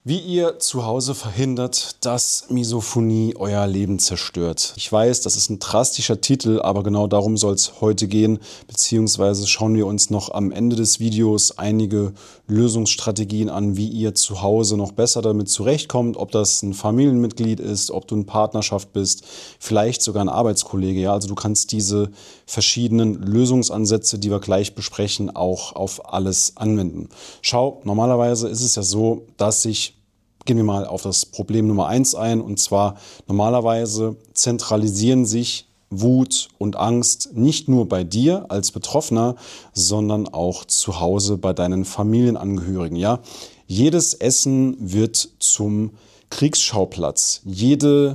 Wie ihr zu Hause verhindert, dass Misophonie euer Leben zerstört. Ich weiß, das ist ein drastischer Titel, aber genau darum soll es heute gehen, beziehungsweise schauen wir uns noch am Ende des Videos einige Lösungsstrategien an, wie ihr zu Hause noch besser damit zurechtkommt, ob das ein Familienmitglied ist, ob du in Partnerschaft bist, vielleicht sogar ein Arbeitskollege. Ja, also du kannst diese verschiedenen Lösungsansätze, die wir gleich besprechen, auch auf alles anwenden. Schau, normalerweise ist es ja so, dass gehen wir mal auf das Problem Nummer 1 ein, und zwar normalerweise zentralisieren sich Wut und Angst nicht nur bei dir als Betroffener, sondern auch zu Hause bei deinen Familienangehörigen. Ja? Jedes Essen wird zum Kriegsschauplatz. Jeder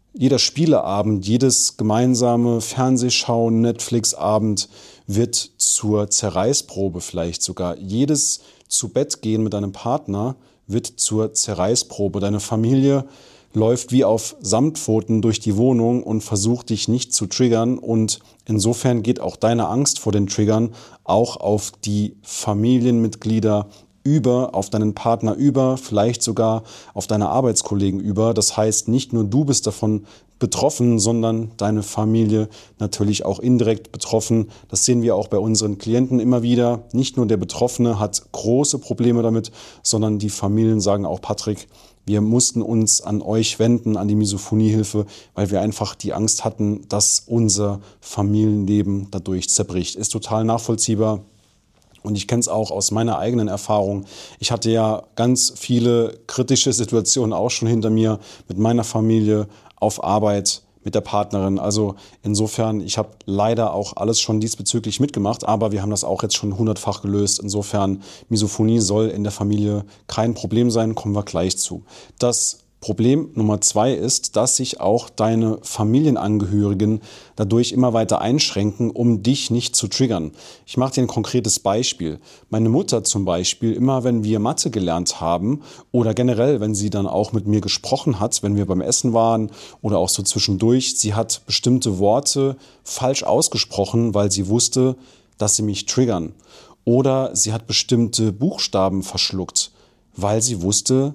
Spieleabend, jedes gemeinsame Fernsehschauen, Netflix-Abend wird zur Zerreißprobe vielleicht sogar. Jedes Zu-Bett-Gehen mit deinem Partner wird zur Zerreißprobe. Deine Familie läuft wie auf Samtpfoten durch die Wohnung und versucht dich nicht zu triggern, und insofern geht auch deine Angst vor den Triggern auch auf die Familienmitglieder über, auf deinen Partner über, vielleicht sogar auf deine Arbeitskollegen über. Das heißt, nicht nur du bist davon betroffen, sondern deine Familie natürlich auch indirekt betroffen. Das sehen wir auch bei unseren Klienten immer wieder. Nicht nur der Betroffene hat große Probleme damit, sondern die Familien sagen auch: Patrick, wir mussten uns an euch wenden, an die Misophoniehilfe, weil wir einfach die Angst hatten, dass unser Familienleben dadurch zerbricht. Ist total nachvollziehbar. Und ich kenne es auch aus meiner eigenen Erfahrung. Ich hatte ja ganz viele kritische Situationen auch schon hinter mir mit meiner Familie, auf Arbeit, mit der Partnerin. Also insofern, ich habe leider auch alles schon diesbezüglich mitgemacht, aber wir haben das auch jetzt schon 100-fach gelöst. Insofern, Misophonie soll in der Familie kein Problem sein, kommen wir gleich zu. Das Problem Nummer 2 ist, dass sich auch deine Familienangehörigen dadurch immer weiter einschränken, um dich nicht zu triggern. Ich mache dir ein konkretes Beispiel. Meine Mutter zum Beispiel, immer wenn wir Mathe gelernt haben oder generell, wenn sie dann auch mit mir gesprochen hat, wenn wir beim Essen waren oder auch so zwischendurch, sie hat bestimmte Worte falsch ausgesprochen, weil sie wusste, dass sie mich triggern. Oder sie hat bestimmte Buchstaben verschluckt, weil sie wusste,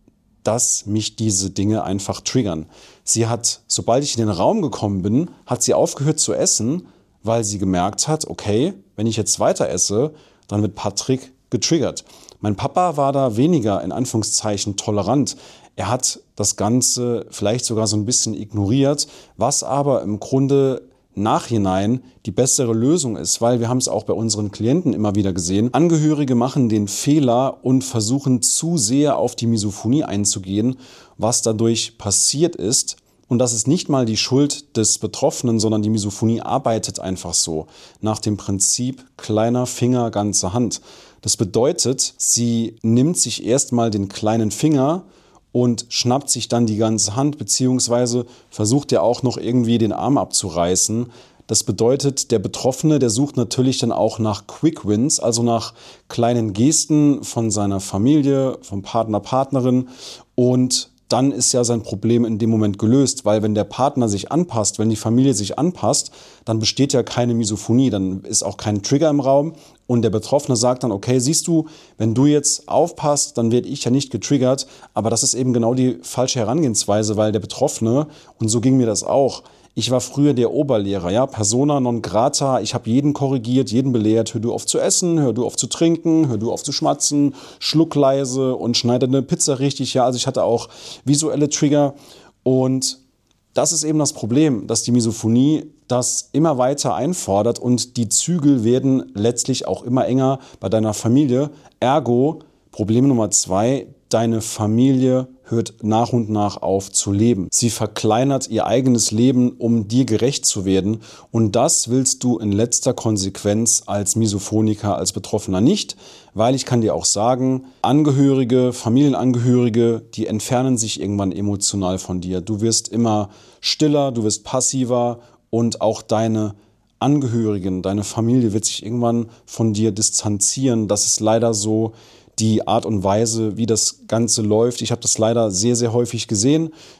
dass mich diese Dinge einfach triggern. Sie hat, sobald ich in den Raum gekommen bin, hat sie aufgehört zu essen, weil sie gemerkt hat, okay, wenn ich jetzt weiter esse, dann wird Patrick getriggert. Mein Papa war da weniger, in Anführungszeichen, tolerant. Er hat das Ganze vielleicht sogar so ein bisschen ignoriert, was aber im Grunde Nachhinein die bessere Lösung ist, weil wir haben es auch bei unseren Klienten immer wieder gesehen. Angehörige machen den Fehler und versuchen zu sehr auf die Misophonie einzugehen, was dadurch passiert ist. Und das ist nicht mal die Schuld des Betroffenen, sondern die Misophonie arbeitet einfach so nach dem Prinzip kleiner Finger, ganze Hand. Das bedeutet, sie nimmt sich erstmal den kleinen Finger und schnappt sich dann die ganze Hand, beziehungsweise versucht er auch noch irgendwie den Arm abzureißen. Das bedeutet, der Betroffene, der sucht natürlich dann auch nach Quick Wins, also nach kleinen Gesten von seiner Familie, vom Partner, Partnerin, und dann ist ja sein Problem in dem Moment gelöst, weil wenn der Partner sich anpasst, wenn die Familie sich anpasst, dann besteht ja keine Misophonie, dann ist auch kein Trigger im Raum, und der Betroffene sagt dann: Okay, siehst du, wenn du jetzt aufpasst, dann werde ich ja nicht getriggert. Aber das ist eben genau die falsche Herangehensweise, weil der Betroffene, und so ging mir das auch, ich war früher der Oberlehrer, ja, Persona non grata. Ich habe jeden korrigiert, jeden belehrt: Hör du auf zu essen, hör du auf zu trinken, hör du auf zu schmatzen, schluck leise und schneide eine Pizza richtig. Ja, also ich hatte auch visuelle Trigger, und das ist eben das Problem, dass die Misophonie das immer weiter einfordert, und die Zügel werden letztlich auch immer enger bei deiner Familie. Ergo, Problem Nummer 2, deine Familie hört nach und nach auf zu leben. Sie verkleinert ihr eigenes Leben, um dir gerecht zu werden. Und das willst du in letzter Konsequenz als Misophoniker, als Betroffener nicht, weil ich kann dir auch sagen, Angehörige, Familienangehörige, die entfernen sich irgendwann emotional von dir. Du wirst immer stiller, du wirst passiver, und auch deine Angehörigen, deine Familie wird sich irgendwann von dir distanzieren. Das ist leider so die Art und Weise, wie das Ganze läuft. Ich habe das leider sehr, sehr häufig gesehen.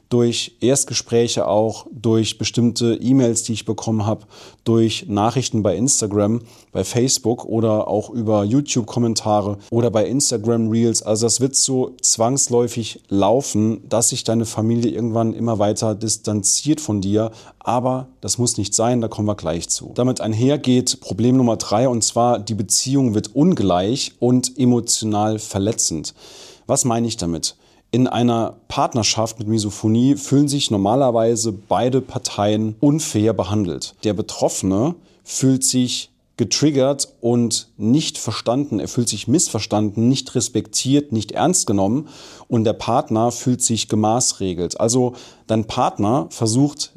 durch Erstgespräche auch, durch bestimmte E-Mails, die ich bekommen habe, durch Nachrichten bei Instagram, bei Facebook oder auch über YouTube-Kommentare oder bei Instagram Reels. Also das wird so zwangsläufig laufen, dass sich deine Familie irgendwann immer weiter distanziert von dir. Aber das muss nicht sein, da kommen wir gleich zu. Damit einhergeht Problem Nummer 3, und zwar die Beziehung wird ungleich und emotional verletzend. Was meine ich damit? In einer Partnerschaft mit Misophonie fühlen sich normalerweise beide Parteien unfair behandelt. Der Betroffene fühlt sich getriggert und nicht verstanden, er fühlt sich missverstanden, nicht respektiert, nicht ernst genommen, und der Partner fühlt sich gemaßregelt. Also dein Partner versucht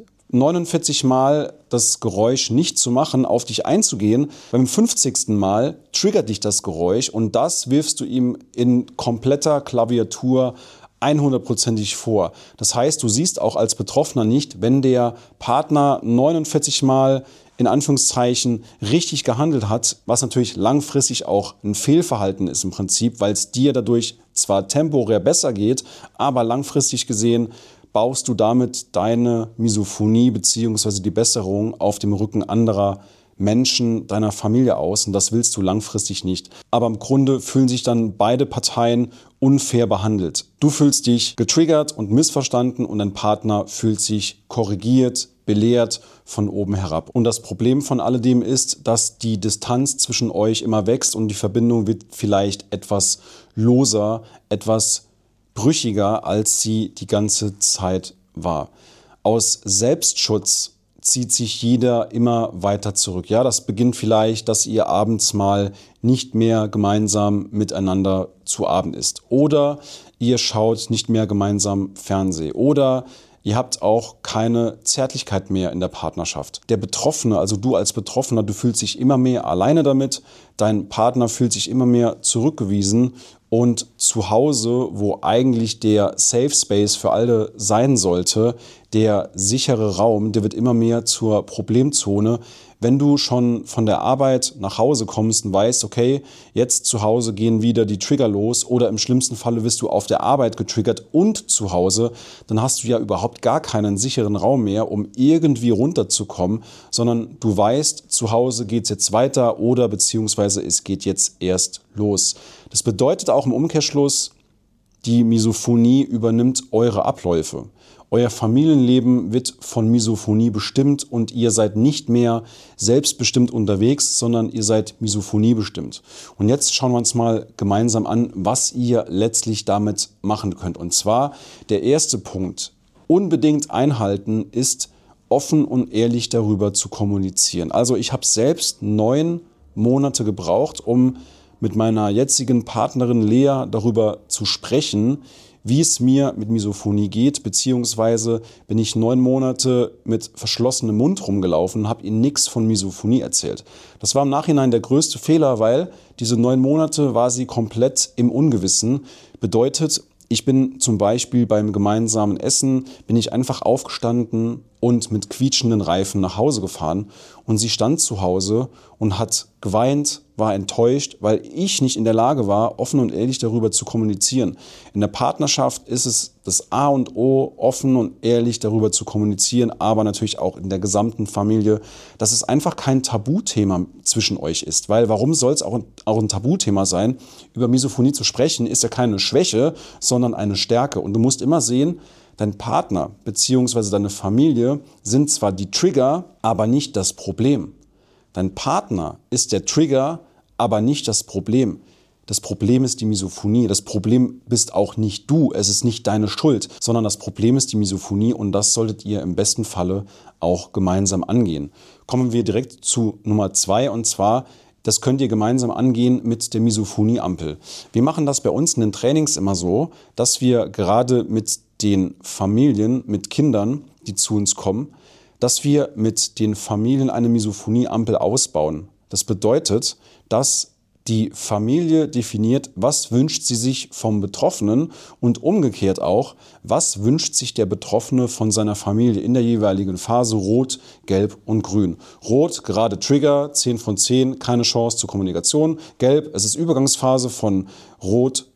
49 Mal das Geräusch nicht zu machen, auf dich einzugehen. Beim 50. Mal triggert dich das Geräusch und das wirfst du ihm in kompletter Klaviatur 100%ig vor. Das heißt, du siehst auch als Betroffener nicht, wenn der Partner 49 Mal in Anführungszeichen richtig gehandelt hat, was natürlich langfristig auch ein Fehlverhalten ist im Prinzip, weil es dir dadurch zwar temporär besser geht, aber langfristig gesehen baust du damit deine Misophonie bzw. die Besserung auf dem Rücken anderer Menschen, deiner Familie aus, und das willst du langfristig nicht. Aber im Grunde fühlen sich dann beide Parteien unfair behandelt. Du fühlst dich getriggert und missverstanden und dein Partner fühlt sich korrigiert, belehrt von oben herab. Und das Problem von alledem ist, dass die Distanz zwischen euch immer wächst und die Verbindung wird vielleicht etwas loser, etwas brüchiger, als sie die ganze Zeit war. Aus Selbstschutz zieht sich jeder immer weiter zurück. Ja, das beginnt vielleicht, dass ihr abends mal nicht mehr gemeinsam miteinander zu Abend isst. Oder ihr schaut nicht mehr gemeinsam Fernsehen. Oder ihr habt auch keine Zärtlichkeit mehr in der Partnerschaft. Der Betroffene, also du als Betroffener, du fühlst dich immer mehr alleine damit. Dein Partner fühlt sich immer mehr zurückgewiesen. Und zu Hause, wo eigentlich der Safe Space für alle sein sollte, der sichere Raum, der wird immer mehr zur Problemzone. Wenn du schon von der Arbeit nach Hause kommst und weißt, okay, jetzt zu Hause gehen wieder die Trigger los, oder im schlimmsten Falle wirst du auf der Arbeit getriggert und zu Hause, dann hast du ja überhaupt gar keinen sicheren Raum mehr, um irgendwie runterzukommen, sondern du weißt, zu Hause geht es jetzt weiter oder beziehungsweise es geht jetzt erst los. Das bedeutet auch im Umkehrschluss, die Misophonie übernimmt eure Abläufe. Euer Familienleben wird von Misophonie bestimmt und ihr seid nicht mehr selbstbestimmt unterwegs, sondern ihr seid Misophonie bestimmt. Und jetzt schauen wir uns mal gemeinsam an, was ihr letztlich damit machen könnt. Und zwar der erste Punkt, unbedingt einhalten, ist offen und ehrlich darüber zu kommunizieren. Also ich habe selbst 9 Monate gebraucht, um mit meiner jetzigen Partnerin Lea darüber zu sprechen, wie es mir mit Misophonie geht, beziehungsweise bin ich 9 Monate mit verschlossenem Mund rumgelaufen und habe ihr nichts von Misophonie erzählt. Das war im Nachhinein der größte Fehler, weil diese 9 Monate war sie komplett im Ungewissen. Bedeutet, ich bin zum Beispiel beim gemeinsamen Essen, bin ich einfach aufgestanden und mit quietschenden Reifen nach Hause gefahren und sie stand zu Hause und hat geweint, war enttäuscht, weil ich nicht in der Lage war, offen und ehrlich darüber zu kommunizieren. In der Partnerschaft ist es das A und O, offen und ehrlich darüber zu kommunizieren, aber natürlich auch in der gesamten Familie, dass es einfach kein Tabuthema zwischen euch ist. Weil warum soll es auch ein Tabuthema sein? Über Misophonie zu sprechen ist ja keine Schwäche, sondern eine Stärke. Und du musst immer sehen, dein Partner bzw. deine Familie sind zwar die Trigger, aber nicht das Problem. Dein Partner ist der Trigger, aber nicht das Problem. Das Problem ist die Misophonie. Das Problem bist auch nicht du. Es ist nicht deine Schuld, sondern das Problem ist die Misophonie und das solltet ihr im besten Falle auch gemeinsam angehen. Kommen wir direkt zu Nummer 2 und zwar, das könnt ihr gemeinsam angehen mit der Misophonie-Ampel. Wir machen das bei uns in den Trainings immer so, dass wir gerade mit den Familien, mit Kindern, die zu uns kommen, dass wir mit den Familien eine Misophonie-Ampel ausbauen. Das bedeutet, dass die Familie definiert, was wünscht sie sich vom Betroffenen und umgekehrt auch, was wünscht sich der Betroffene von seiner Familie in der jeweiligen Phase Rot, Gelb und Grün. Rot, gerade Trigger, 10 von 10, keine Chance zur Kommunikation. Gelb, es ist Übergangsphase von Rot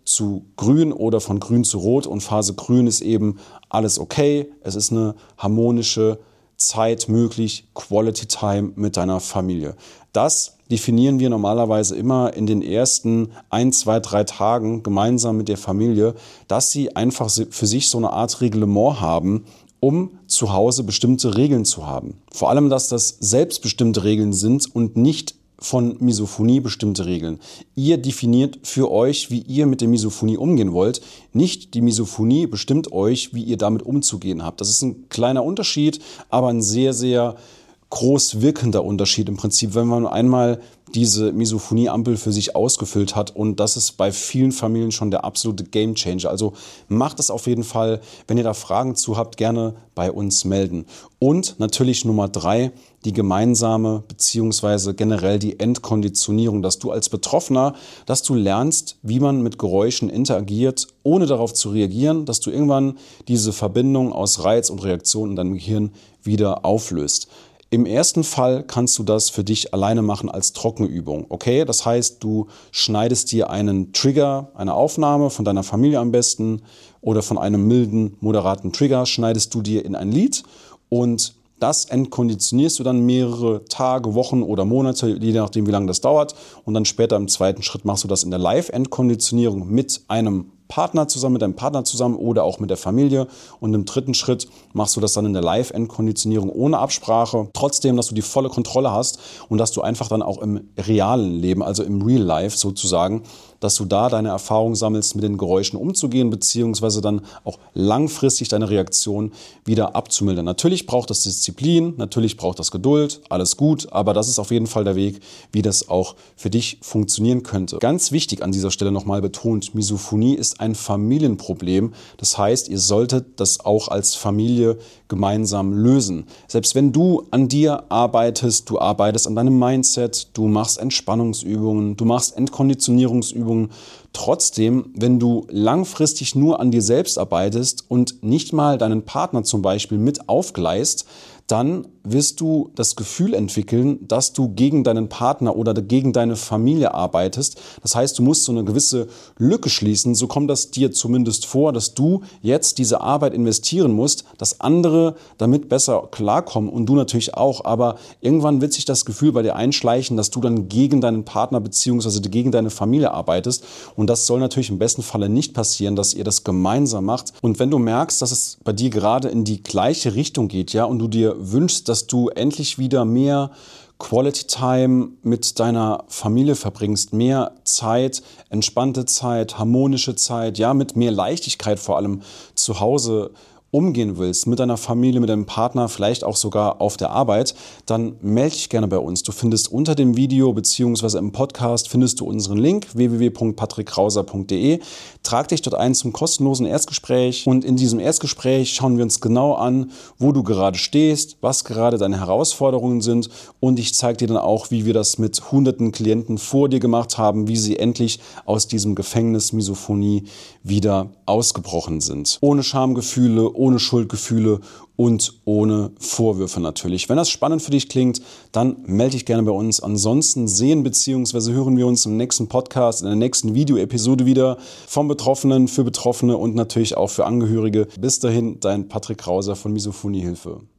zu grün oder von grün zu rot und Phase grün ist eben alles okay, es ist eine harmonische Zeit möglich, Quality Time mit deiner Familie. Das definieren wir normalerweise immer in den ersten 1, 2, 3 Tagen gemeinsam mit der Familie, dass sie einfach für sich so eine Art Reglement haben, um zu Hause bestimmte Regeln zu haben. Vor allem, dass das selbstbestimmte Regeln sind und nicht von Misophonie bestimmte Regeln. Ihr definiert für euch, wie ihr mit der Misophonie umgehen wollt. Nicht die Misophonie bestimmt euch, wie ihr damit umzugehen habt. Das ist ein kleiner Unterschied, aber ein sehr, sehr groß wirkender Unterschied im Prinzip, wenn man einmal diese Misophonie-Ampel für sich ausgefüllt hat, und das ist bei vielen Familien schon der absolute Gamechanger. Also macht es auf jeden Fall, wenn ihr da Fragen zu habt, gerne bei uns melden. Und natürlich Nummer 3, die gemeinsame beziehungsweise generell die Entkonditionierung, dass du als Betroffener, dass du lernst, wie man mit Geräuschen interagiert, ohne darauf zu reagieren, dass du irgendwann diese Verbindung aus Reiz und Reaktion in deinem Gehirn wieder auflöst. Im ersten Fall kannst du das für dich alleine machen als Trockenübung, okay? Das heißt, du schneidest dir einen Trigger, eine Aufnahme von deiner Familie am besten oder von einem milden, moderaten Trigger, schneidest du dir in ein Lied und das entkonditionierst du dann mehrere Tage, Wochen oder Monate, je nachdem, wie lange das dauert. Und dann später im zweiten Schritt machst du das in der Live-Entkonditionierung mit einem Partner zusammen, mit deinem Partner zusammen oder auch mit der Familie. Und im dritten Schritt machst du das dann in der Live-Endkonditionierung ohne Absprache. Trotzdem, dass du die volle Kontrolle hast und dass du einfach dann auch im realen Leben, also im Real Life sozusagen, dass du da deine Erfahrung sammelst, mit den Geräuschen umzugehen, beziehungsweise dann auch langfristig deine Reaktion wieder abzumildern. Natürlich braucht das Disziplin, natürlich braucht das Geduld, alles gut, aber das ist auf jeden Fall der Weg, wie das auch für dich funktionieren könnte. Ganz wichtig an dieser Stelle nochmal betont, Misophonie ist ein Familienproblem. Das heißt, ihr solltet das auch als Familie gemeinsam lösen. Selbst wenn du an dir arbeitest, du arbeitest an deinem Mindset, du machst Entspannungsübungen, du machst Entkonditionierungsübungen, trotzdem, wenn du langfristig nur an dir selbst arbeitest und nicht mal deinen Partner zum Beispiel mit aufgleist, dann wirst du das Gefühl entwickeln, dass du gegen deinen Partner oder gegen deine Familie arbeitest. Das heißt, du musst so eine gewisse Lücke schließen. So kommt das dir zumindest vor, dass du jetzt diese Arbeit investieren musst, dass andere damit besser klarkommen und du natürlich auch. Aber irgendwann wird sich das Gefühl bei dir einschleichen, dass du dann gegen deinen Partner bzw. gegen deine Familie arbeitest. Und das soll natürlich im besten Falle nicht passieren, dass ihr das gemeinsam macht. Und wenn du merkst, dass es bei dir gerade in die gleiche Richtung geht, ja, und du dir wünschst, dass du endlich wieder mehr Quality Time mit deiner Familie verbringst, mehr Zeit, entspannte Zeit, harmonische Zeit, ja, mit mehr Leichtigkeit vor allem zu Hause umgehen willst, mit deiner Familie, mit deinem Partner, vielleicht auch sogar auf der Arbeit, dann melde dich gerne bei uns. Du findest unter dem Video bzw. im Podcast findest du unseren Link www.patrickkrauser.de. Trag dich dort ein zum kostenlosen Erstgespräch und in diesem Erstgespräch schauen wir uns genau an, wo du gerade stehst, was gerade deine Herausforderungen sind und ich zeige dir dann auch, wie wir das mit hunderten Klienten vor dir gemacht haben, wie sie endlich aus diesem Gefängnis Misophonie wieder ausgebrochen sind. Ohne Schamgefühle, ohne Schuldgefühle und ohne Vorwürfe natürlich. Wenn das spannend für dich klingt, dann melde dich gerne bei uns. Ansonsten sehen bzw. hören wir uns im nächsten Podcast, in der nächsten Videoepisode wieder vom Betroffenen für Betroffene und natürlich auch für Angehörige. Bis dahin, dein Patrick Krauser von Misophoniehilfe.